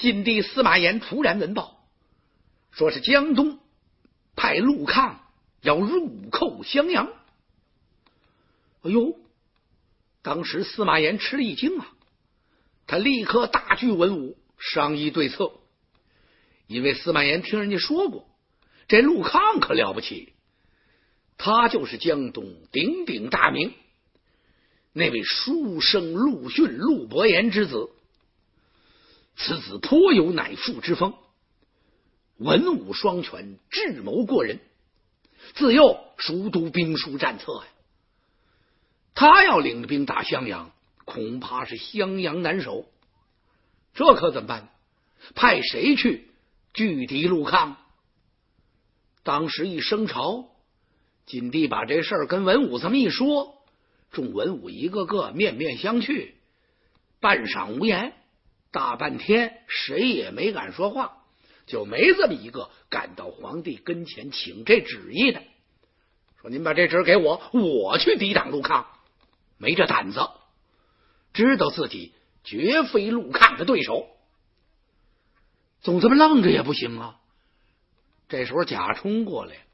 晋帝司马炎突然闻报，说是江东派陆抗要入寇襄阳。哎呦，当时司马炎吃了一惊啊，他立刻大聚文武商议对策。因为司马炎听人家说过，这陆抗可了不起，他就是江东鼎鼎大名那位书生陆逊陆伯言之子。此子颇有乃父之风，文武双全，智谋过人，自幼熟读兵书战策呀。他要领着兵打襄阳，恐怕是襄阳难守。这可怎么办？派谁去拒敌陆抗？当时一升朝，晋帝把这事儿跟文武这么一说，众文武一个个面面相觑，半晌无言，大半天谁也没敢说话，就没这么一个赶到皇帝跟前请这旨意的，说您把这旨给我，我去抵挡陆抗。没这胆子，知道自己绝非陆抗的对手，总这么愣着也不行啊。这时候贾充过来，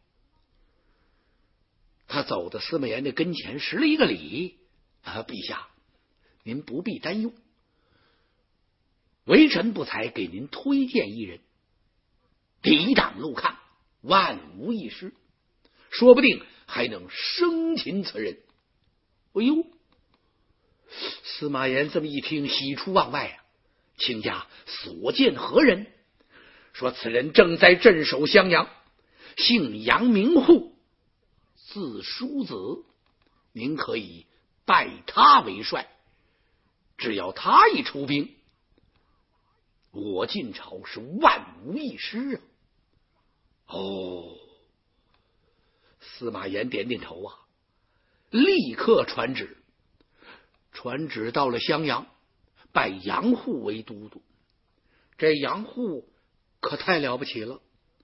他走到司马炎的跟前，施了一个礼，陛下您不必担忧，微臣不才给您推荐一人，抵挡陆抗万无一失，说不定还能生擒此人。哎呦，司马炎这么一听，喜出望外啊，请假所见何人？说此人正在镇守襄阳，姓杨名户，字叔子，您可以拜他为帅，只要他一出兵，我晋朝是万无一失啊。哦，司马炎点点头啊，立刻传旨到了襄阳，拜杨户为都督。这杨户可太了不起了，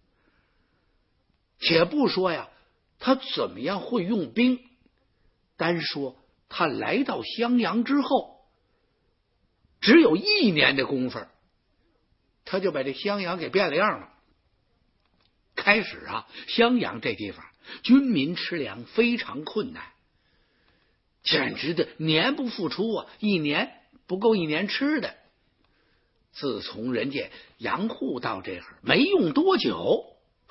且不说呀他怎么样会用兵，单说他来到襄阳之后，只有1年的功夫，他就把这襄阳给变了样了。开始啊，襄阳这地方军民吃粮非常困难，简直的年不复出啊，1年不够1年吃的。自从人家杨户到这儿没用多久，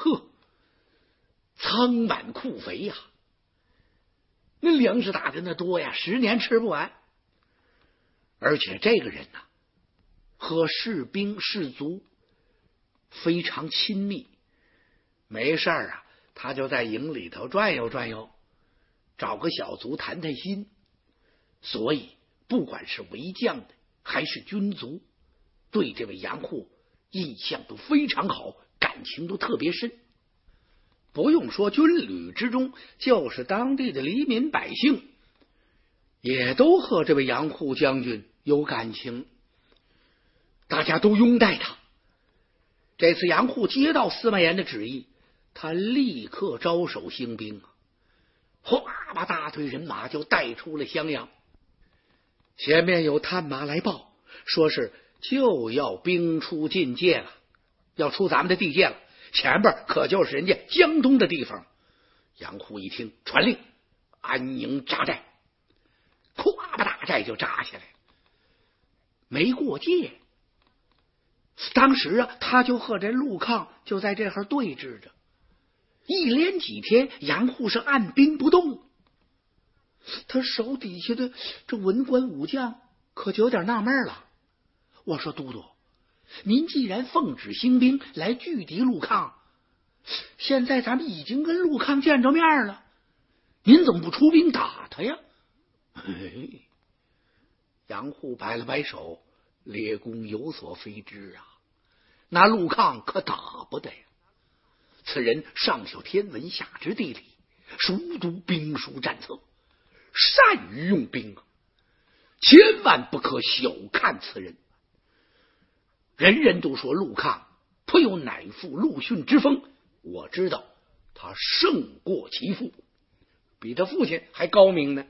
仓满库肥呀，那粮食打的那多呀，10年吃不完。而且这个人和士兵士卒非常亲密，没事啊他就在营里头转悠转悠，找个小卒谈谈心。所以不管是为将的还是军卒，对这位杨户印象都非常好，感情都特别深。不用说军旅之中，就是当地的黎民百姓也都和这位杨户将军有感情，大家都拥戴他。这次杨户接到司马炎的旨意，他立刻招手兴兵，哗把大队人马就带出了襄阳。前面有探马来报，说是就要兵出境界了，要出咱们的地界了，前边可就是人家江东的地方。杨户一听，传令安营扎寨，咵把大寨就扎下来，没过界。当时啊，他就和这陆抗就在这儿对峙着，一连几天杨户是按兵不动。他手底下的这文官武将可就有点纳闷了，我说都督，您既然奉旨兴兵来拒敌陆抗，现在咱们已经跟陆抗见着面了，您怎么不出兵打他呀？杨户摆了摆手，列公有所非知啊，那陆抗可打不得呀。此人上晓天文，下知地理，熟读兵书战策，善于用兵啊，千万不可小看此人。人人都说陆抗颇有乃父陆逊之风，我知道他胜过其父，比他父亲还高明呢。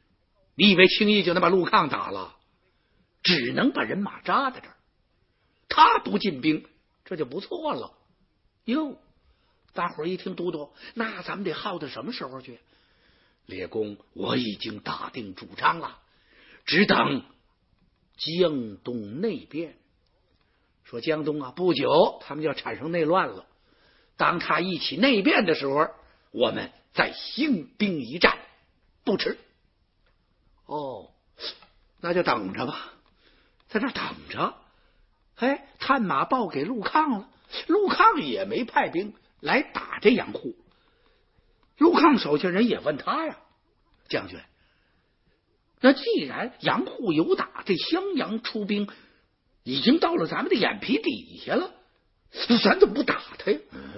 你以为轻易就能把陆抗打了？只能把人马扎在这儿。 他不进兵，这就不错了。哟，大伙儿一听，都督，那咱们得耗到什么时候去？列公，我已经打定主张了，只等江东内变。说江东啊，不久他们就要产生内乱了。当他一起内变的时候，我们再兴兵一战，不迟。哦，那就等着吧，在这等着。哎，探马报给陆抗了，陆抗也没派兵来打这杨户。陆抗手下人也问他呀，将军，那既然杨户有打，这襄阳出兵已经到了咱们的眼皮底下了，咱怎么不打他呀？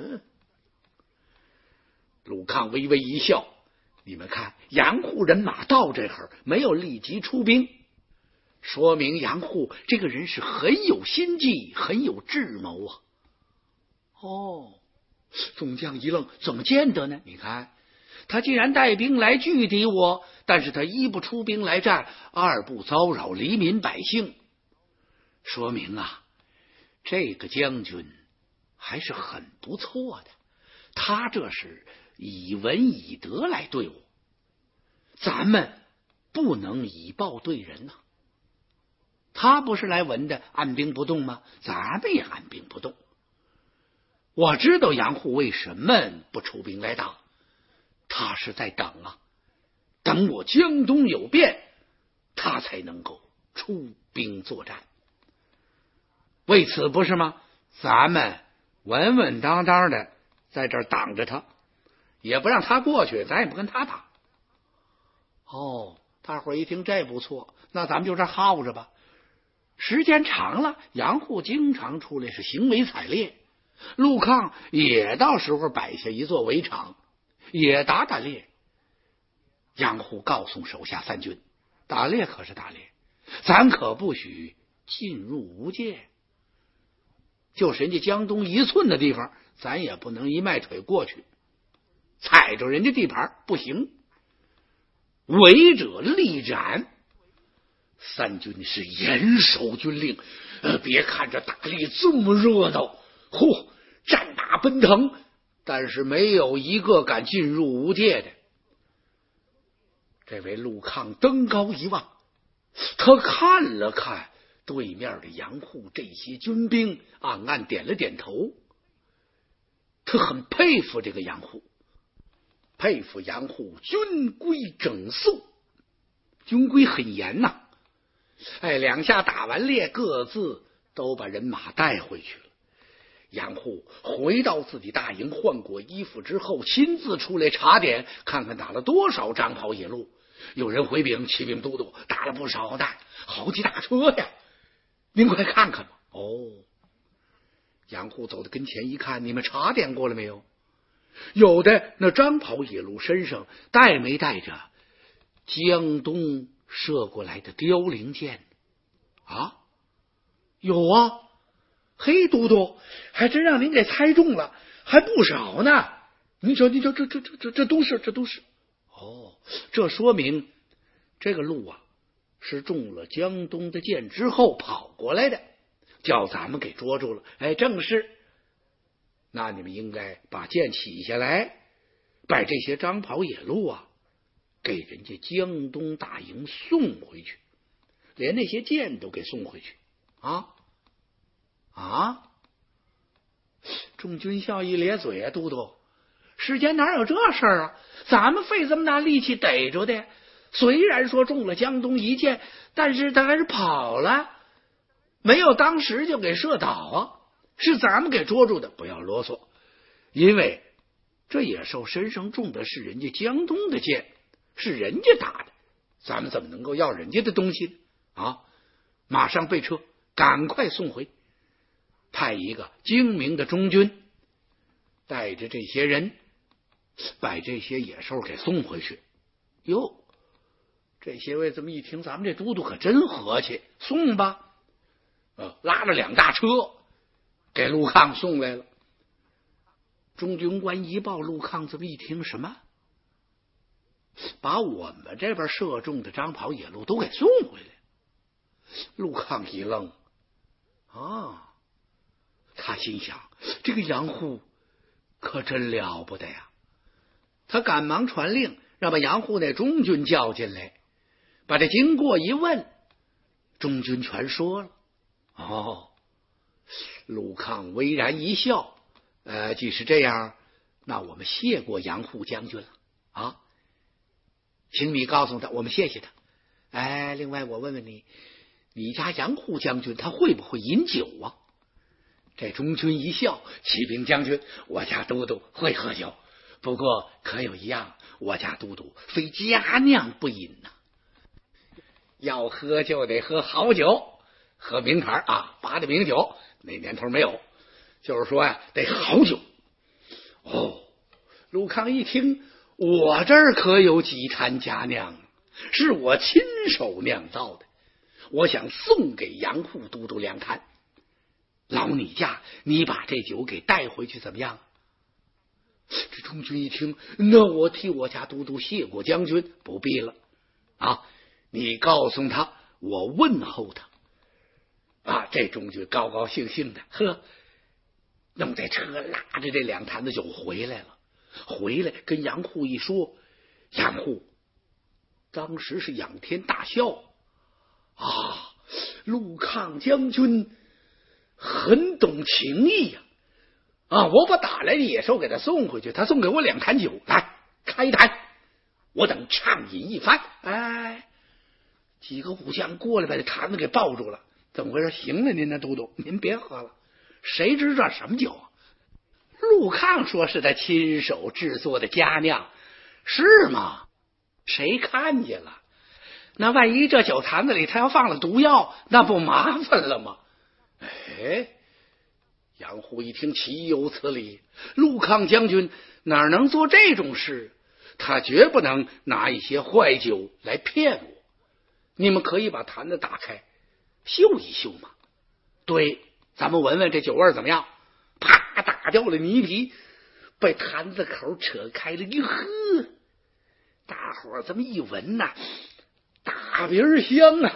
陆抗微微一笑，你们看杨户人马到这会儿没有立即出兵，说明杨户这个人是很有心计，很有智谋啊。哦，众将一愣，怎么见得呢？你看他既然带兵来拒敌我，但是他一不出兵来战，二不骚扰黎民百姓，说明啊，这个将军还是很不错的，他这是以文以德来对我，咱们不能以暴对人呐。他不是来文的，按兵不动吗？咱们也按兵不动。我知道杨户为什么不出兵来打，他是在等啊，等我江东有变，他才能够出兵作战。为此不是吗？咱们稳稳当当的在这儿挡着他，也不让他过去，咱也不跟他打。哦，大伙儿一听这不错，那咱们就这耗着吧。时间长了，杨户经常出来是行为采猎，陆抗也到时候摆下一座围场，也打打猎。杨户告诉手下三军，打猎可是打猎，咱可不许进入无界，就是人家江东一寸的地方，咱也不能一迈腿过去，踩着人家地盘不行，违者立斩。三军是严守军令，别看这打猎这么热闹，嚯，战马奔腾，但是没有一个敢进入无界的。这位陆抗登高一望，他看了看对面的杨户这些军兵，暗暗点了点头。他很佩服这个杨户，佩服杨户军规整肃，军规很严呐。哎，两下打完猎，各自都把人马带回去了。杨户回到自己大营，换过衣服之后，亲自出来查点，看看打了多少张袍野鹿。有人回禀启禀都督，打了不少的，好几大车呀，您快看看吧。哦，杨户走到跟前一看，你们查点过了没有？有的那张袍野鹿身上带没带着江东射过来的凋零箭啊？有啊。嘿，都督，还真让您给猜中了，还不少呢。您瞧，这都是。哦，这说明这个鹿啊是中了江东的箭之后跑过来的，叫咱们给捉住了。哎，正是。那你们应该把箭起下来，把这些张袍野鹿啊给人家江东大营送回去，连那些箭都给送回去啊！众军校一咧嘴啊，都督，世间哪有这事儿啊？咱们费这么大力气逮着的，虽然说中了江东一箭，但是他还是跑了，没有当时就给射倒啊，是咱们给捉住的。不要啰嗦，因为这野兽身上中的是人家江东的箭，是人家打的，咱们怎么能够要人家的东西呢？啊！马上备车，赶快送回，派一个精明的中军带着这些人把这些野兽给送回去。哟，这些位这么一听，咱们这都督可真和气，送吧。拉了2大车给陆抗送来了。中军官一报，陆抗这么一听，什么？把我们这边射中的张袍野鹿都给送回来。陆抗一愣， 他心想，这个杨户可真了不得呀！他赶忙传令，让把杨户那中军叫进来，把这经过一问，中军全说了。哦，陆抗微然一笑，既是这样，那我们谢过杨户将军了啊，请你告诉他，我们谢谢他。另外我问问你，你家杨户将军他会不会饮酒啊？这中军一笑，启禀将军，我家都督会喝酒，不过可有一样，我家都督非佳酿不饮呐。要喝就得喝好酒，喝名牌啊，拔的名酒，那年头没有，就是说呀，得好酒。哦，陆抗一听，我这儿可有几坛佳酿，是我亲手酿造的，我想送给杨户都督2坛。老你家，你把这酒给带回去怎么样？这中军一听，那我替我家都督谢过将军，不必了啊！你告诉他，我问候他啊！这中军高高兴兴的，弄在车拉着这2坛子酒回来了。回来跟杨户一说，杨户当时是仰天大笑啊！陆抗将军很懂情义呀！我把打来的野兽给他送回去，他送给我2坛酒，来开坛，我等畅饮一番。几个武将过来把这坛子给抱住了，怎么回事？行了，您的都督，您别喝了，谁知道什么酒啊？陆抗说是他亲手制作的佳酿，是吗？谁看见了？那万一这酒坛子里他要放了毒药，那不麻烦了吗？杨户一听，岂有此理！陆抗将军哪能做这种事？他绝不能拿一些坏酒来骗我。你们可以把坛子打开，嗅一嗅嘛。对，咱们闻闻这酒味怎么样？啪，打掉了泥皮，把坛子口扯开了，大伙这么一闻呐，大鼻香啊，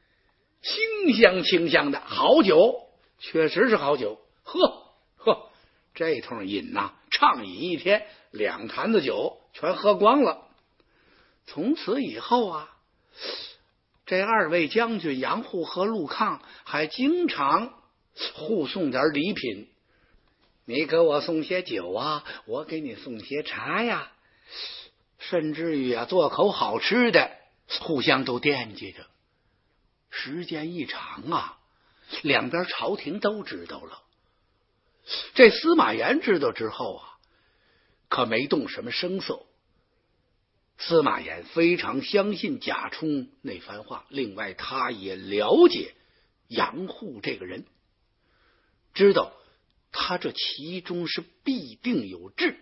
清香的好酒，确实是好酒。这通饮呐，畅饮一天，2坛子酒全喝光了。从此以后啊，这2位将军杨户和陆抗还经常互送点礼品，你给我送些酒啊，我给你送些茶呀，甚至于做口好吃的，互相都惦记着。时间一长啊，两边朝廷都知道了。这司马炎知道之后啊，可没动什么声色。司马炎非常相信贾充那番话，另外他也了解杨户这个人，知道他这其中是必定有智。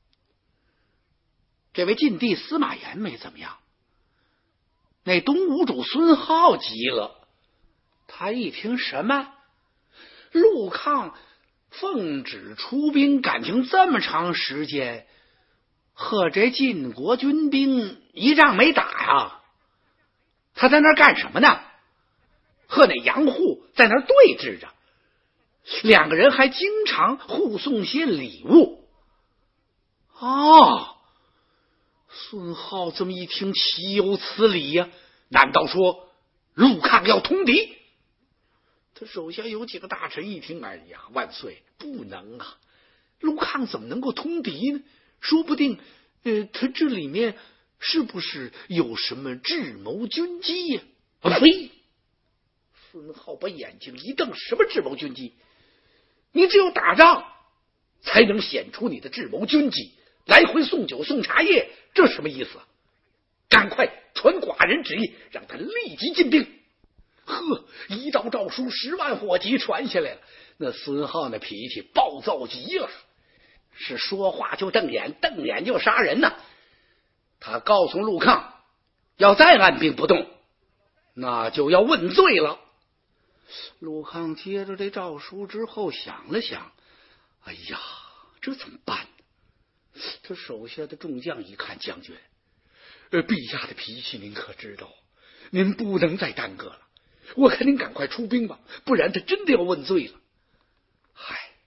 这位晋帝司马炎没怎么样，那东吴主孙皓急了，他一听什么陆抗奉旨出兵，感情这么长时间，和这晋国军兵一仗没打呀，他在那儿干什么呢？和那杨户在那儿对峙着，2个人还经常互送些礼物。孙皓这么一听，岂有此理呀？难道说陆抗要通敌？他手下有几个大臣一听，哎呀，万岁，不能啊！陆抗怎么能够通敌呢？说不定他这里面是不是有什么智谋军机呀？呸！孙皓把眼睛一瞪，什么智谋军机？你只有打仗才能显出你的智谋军机，来回送酒送茶叶，这什么意思？赶快传寡人旨意，让他立即进兵。一道诏书10万火急传下来了。那孙皓那脾气暴躁极了，是说话就瞪眼，瞪眼就杀人呐。他告诉陆抗，要再按兵不动，那就要问罪了。陆抗接着这诏书之后想了想，哎呀，这怎么办？他手下的众将一看，将军，陛下的脾气您可知道，您不能再耽搁了，我看您赶快出兵吧，不然他真的要问罪了。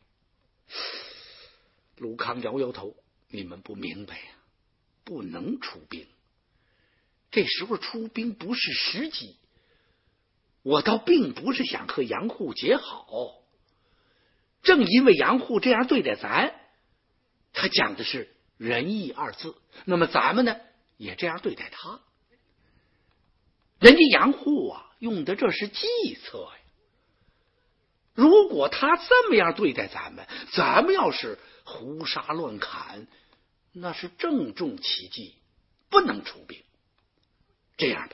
陆康摇摇头，你们不明白呀，不能出兵。这时候出兵不是时机。我倒并不是想和杨户结好，正因为杨户这样对待咱，他讲的是仁义二字，那么咱们呢也这样对待他。人家杨户啊用的这是计策呀。如果他这么样对待咱们，咱们要是胡杀乱砍，那是正中其计，不能出兵。这样吧，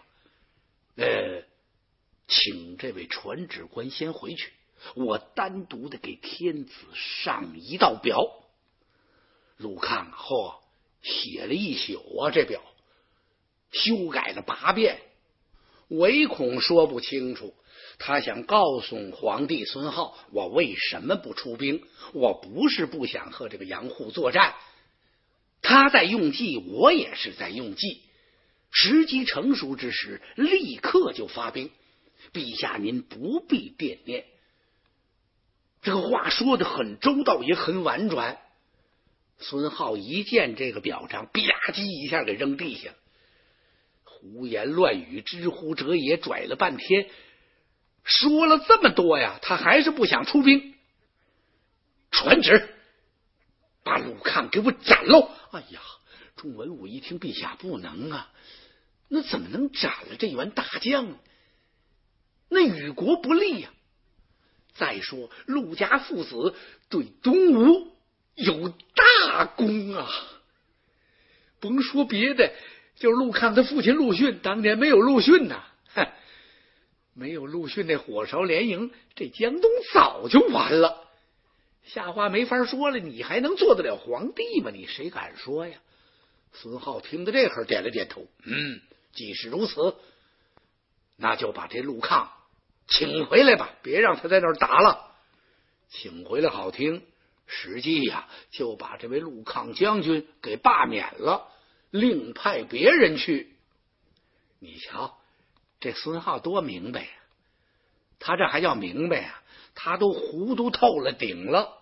请这位传旨官先回去，我单独的给天子上一道表。陆抗写了一宿啊，这表修改了8遍，唯恐说不清楚。他想告诉皇帝孙皓，我为什么不出兵？我不是不想和这个杨户作战，他在用计，我也是在用计。时机成熟之时，立刻就发兵。陛下您不必惦念。这个话说得很周到，也很婉转。孙皓一见这个表彰，吧唧一下给扔地下，胡言乱语，知乎者也，拽了半天，说了这么多呀，他还是不想出兵。传旨把陆抗给我斩喽！哎呀，众文武一听，陛下不能啊，那怎么能斩了这员大将呢？那与国不利呀。再说陆家父子对东吴有大功啊，甭说别的，就是陆抗他父亲陆逊，当年没有陆逊呐，没有陆逊那火烧连营，这江东早就完了。下话没法说了，你还能做得了皇帝吗？你谁敢说呀？孙皓听到这会儿点了点头，既是如此，那就把这陆抗请回来吧，别让他在那儿打了。请回来好听，实际呀，就把这位陆抗将军给罢免了，另派别人去。你瞧这孙皓多明白呀，他这还叫明白呀，他都糊涂透了顶了。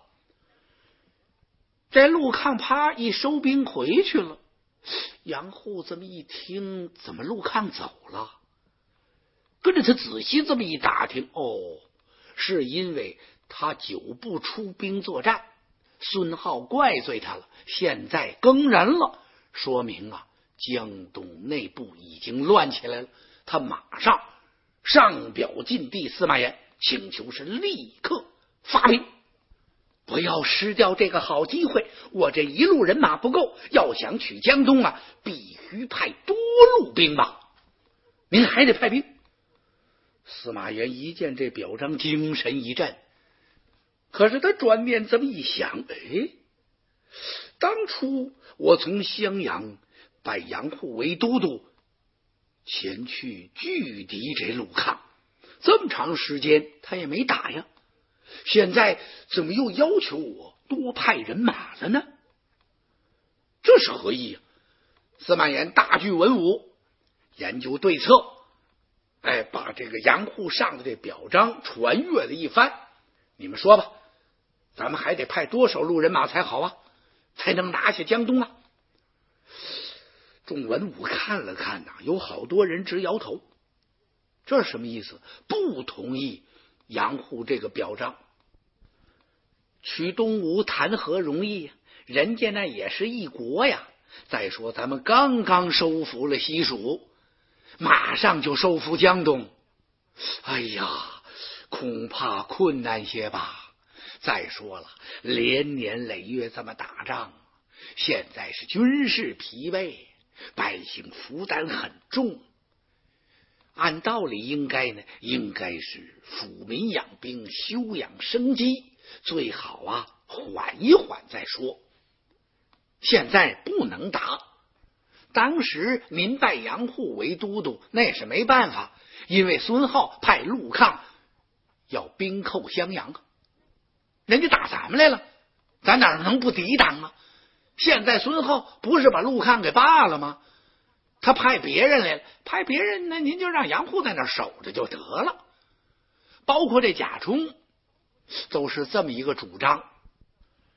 这陆抗啪一收兵回去了。杨户这么一听，怎么陆抗走了？跟着他仔细这么一打听，是因为他久不出兵作战，孙皓怪罪他了，现在更人了，说明啊江东内部已经乱起来了。他马上上表晋帝司马炎，请求是立刻发兵，不要失掉这个好机会。我这一路人马不够，要想取江东啊，必须派多路兵马，您还得派兵。司马炎一见这表彰，精神一振，可是他转念这么一想，当初我从襄阳拜杨户为都督，前去拒敌这陆抗，这么长时间他也没打呀，现在怎么又要求我多派人马了呢？这是何意啊？司马炎大聚文武，研究对策，把这个杨户上的这表彰传阅了一番。你们说吧，咱们还得派多少路人马才好啊，才能拿下江东啊？众文武看了看呐，有好多人直摇头。这是什么意思？不同意杨户这个表彰。取东吴谈何容易呀？人家那也是一国呀。再说咱们刚刚收服了西蜀，马上就收复江东，哎呀，恐怕困难些吧。再说了，连年累月这么打仗，现在是军事疲惫，百姓负担很重。按道理应该是抚民养兵，休养生息，最好啊缓一缓再说。现在不能打。当时您拜杨户为都督，那也是没办法，因为孙皓派陆抗要兵寇襄阳，人家打咱们来了，咱哪能不抵挡啊？现在孙皓不是把陆抗给罢了吗？他派别人来了，派别人呢，您就让杨户在那守着就得了。包括这贾充都是这么一个主张。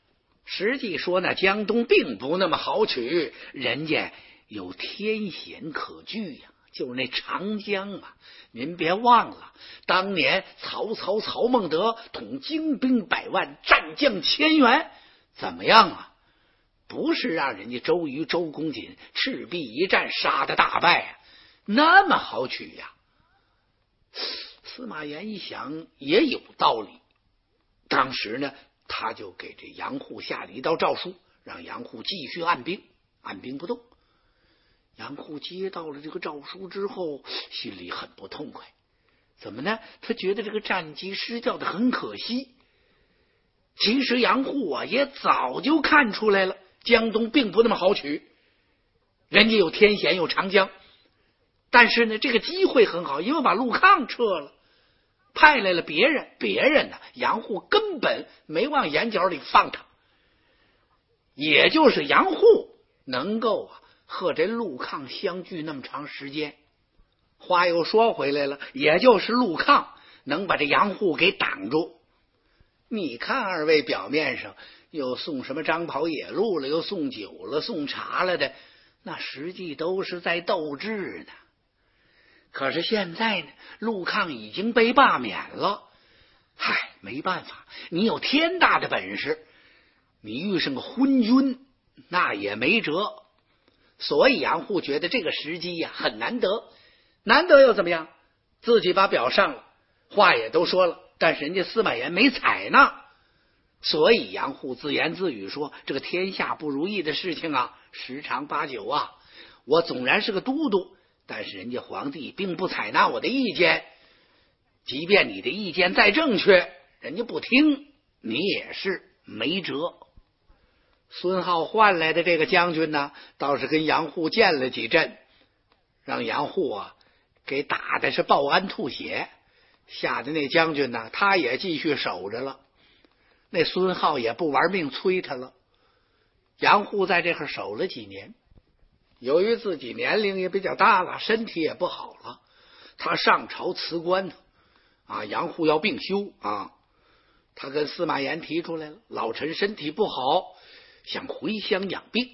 实际说呢，江东并不那么好取，人家有天险可据呀，就是那长江啊。您别忘了，当年曹操曹孟德统精兵100万，战将1000员，怎么样啊？不是让人家周瑜、周公瑾赤壁一战杀的大败啊，那么好取呀。司马炎一想也有道理，当时呢，他就给这杨户下了一道诏书，让杨户继续按兵不动。杨户接到了这个诏书之后，心里很不痛快。怎么呢？他觉得这个战机失掉的很可惜。其实杨户啊也早就看出来了，江东并不那么好取，人家有天险有长江，但是呢这个机会很好，因为把陆抗撤了，派来了别人呢，杨户根本没往眼角里放他。也就是杨户能够和这陆抗相聚那么长时间。话又说回来了，也就是陆抗能把这杨户给挡住。你看二位表面上又送什么张袍野鹿了，又送酒了，送茶了的，那实际都是在斗智呢。可是现在呢，陆抗已经被罢免了，嗨，没办法，你有天大的本事，你遇上个昏君那也没辙。所以杨户觉得这个时机呀很难得，难得又怎么样？自己把表上了，话也都说了，但是人家司马炎没采纳，所以杨户自言自语说：“这个天下不如意的事情啊，十常八九啊。我纵然是个都督，但是人家皇帝并不采纳我的意见，即便你的意见再正确，人家不听，你也是没辙。”孙浩换来的这个将军呢，倒是跟杨户见了几阵，让杨户给打的是爆肝吐血，吓得那将军呢，他也继续守着了。那孙浩也不玩命催他了。杨户在这儿守了几年，由于自己年龄也比较大了，身体也不好了，他上朝辞官杨户要病休他跟司马炎提出来了，老臣身体不好，想回乡养病。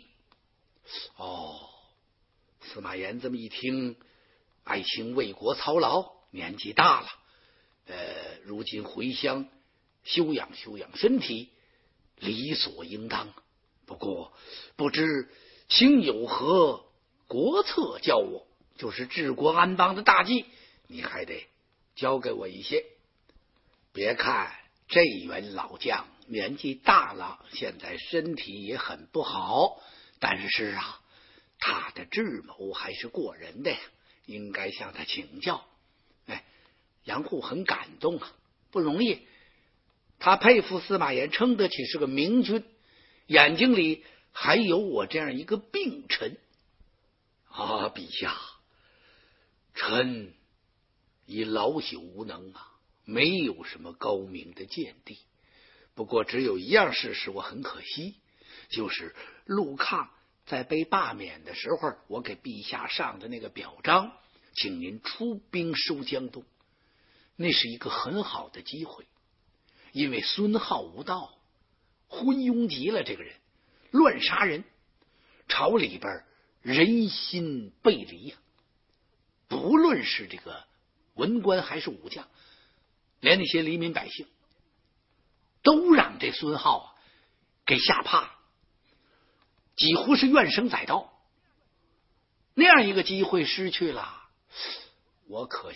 司马炎这么一听，爱卿为国操劳，年纪大了，如今回乡休养身体，理所应当。不过不知卿有何国策教我，就是治国安邦的大计，你还得教给我一些。别看这员老将年纪大了，现在身体也很不好，但是他的智谋还是过人的呀，应该向他请教。杨户很感动不容易，他佩服司马炎，称得起是个明君，眼睛里还有我这样一个病臣陛下，臣已老朽无能没有什么高明的见地。不过只有一样事使我很可惜，就是陆抗在被罢免的时候，我给陛下上的那个表彰，请您出兵收江东，那是一个很好的机会。因为孙浩无道，昏庸极了，这个人乱杀人，朝里边人心背离不论是这个文官还是武将，连那些黎民百姓都让这孙浩给吓怕了，几乎是怨声载道。那样一个机会失去了，我可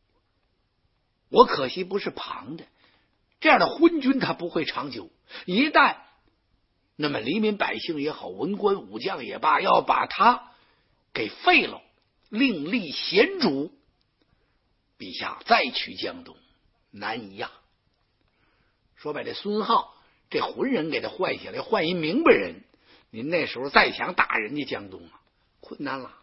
惜不是旁的。这样的昏君他不会长久，一旦那么黎民百姓也好，文官武将也罢，要把他给废了，另立贤主，陛下再取江东难一样。说白了，孙浩这浑人给他换下来，换一明白人，您那时候再想打人家江东困难了。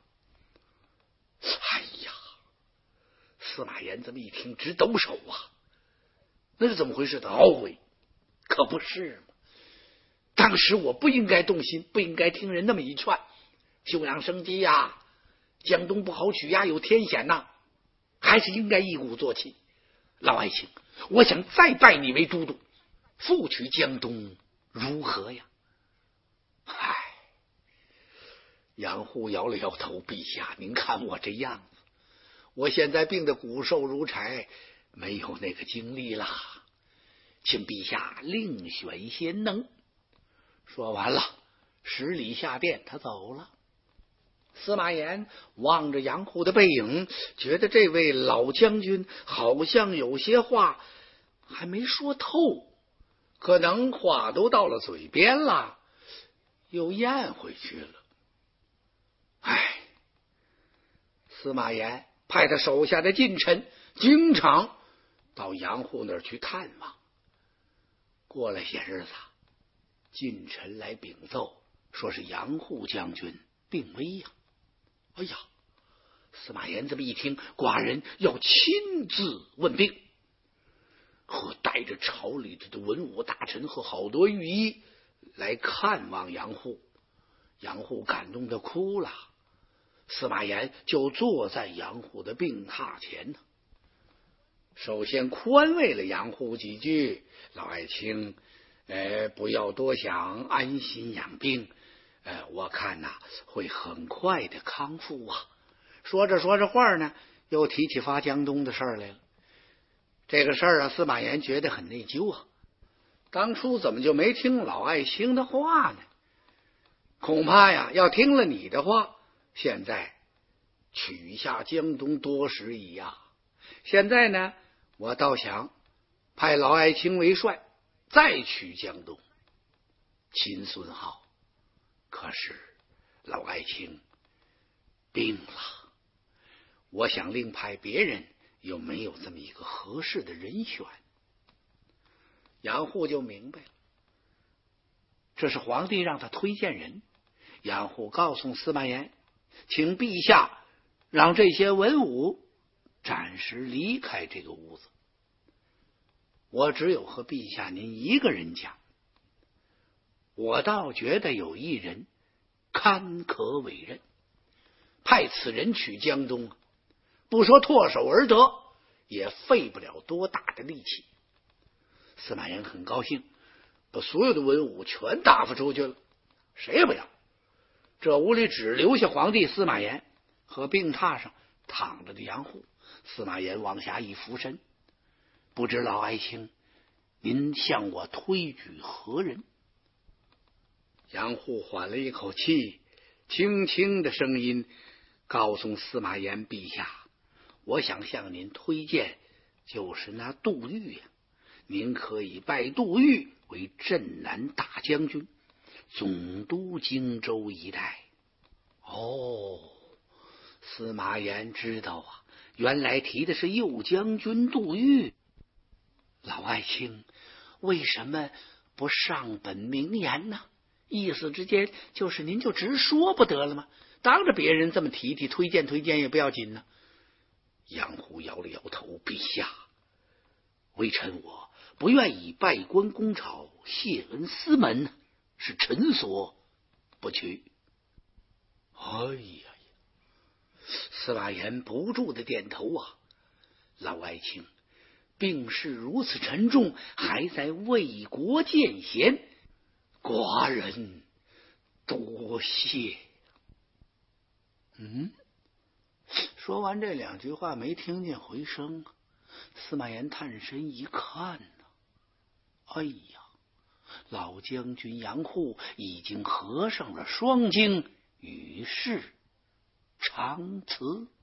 司马炎这么一听直抖手那是怎么回事的？懊悔，可不是吗？当时我不应该动心，不应该听人那么一劝，休养生机江东不好取有天险还是应该一鼓作气。老爱卿，我想再拜你为都督，复取江东如何呀？ 杨护摇了摇头：“陛下，您看我这样子，我现在病得骨瘦如柴，没有那个精力了，请陛下另选贤能。”说完了，十里下殿，他走了。司马炎望着杨护的背影，觉得这位老将军好像有些话还没说透，可能话都到了嘴边了，又咽回去了。唉，司马炎派他手下的近臣经常到杨护那儿去探望。过了些日子，近臣来禀奏，说是杨护将军病危呀。哎呀，司马炎这么一听，寡人要亲自问病，和带着朝里的文武大臣和好多御医来看望杨护。杨护感动的哭了，司马炎就坐在杨护的病榻前呢。首先宽慰了杨护几句：“老爱卿，不要多想，安心养病。我看呐，会很快的康复啊。”说着说着话呢，又提起发江东的事儿来了。这个事儿啊，司马炎觉得很内疚啊，当初怎么就没听老爱卿的话呢？恐怕呀，要听了你的话，现在取下江东多时矣呀。现在呢，我倒想派老爱卿为帅，再取江东，秦孙好。可是老爱卿病了，我想另派别人，有没有这么一个合适的人选？杨护就明白了，这是皇帝让他推荐人。杨护告诉司马炎，请陛下让这些文武暂时离开这个屋子，我只有和陛下您一个人讲。我倒觉得有一人堪可委任，派此人取江东，不说唾手而得，也费不了多大的力气。司马炎很高兴，把所有的文武全打发出去了，谁也不要。这屋里只留下皇帝司马炎和病榻上躺着的杨护。司马炎往下一俯身：“不知老爱卿，您向我推举何人？”杨护缓了一口气，轻轻的声音告诉司马炎：“陛下，我想向您推荐就是那杜预呀。您可以拜杜预为镇南大将军，总督荆州一带。”哦，司马炎知道啊，原来提的是右将军杜预。老爱卿为什么不上本明言呢？意思之间就是您就直说不得了吗？当着别人这么提推荐也不要紧呢。杨护摇了摇头：“陛下，微臣我不愿以拜官公朝，谢恩私门，是臣所不取。”哎呀，司马炎不住的点头啊。老爱卿病势如此沉重，还在为国荐贤，寡人多谢。说完这两句话，没听见回声。司马炎探身一看呢，哎呀，老将军杨护已经合上了双睛，与世长辞。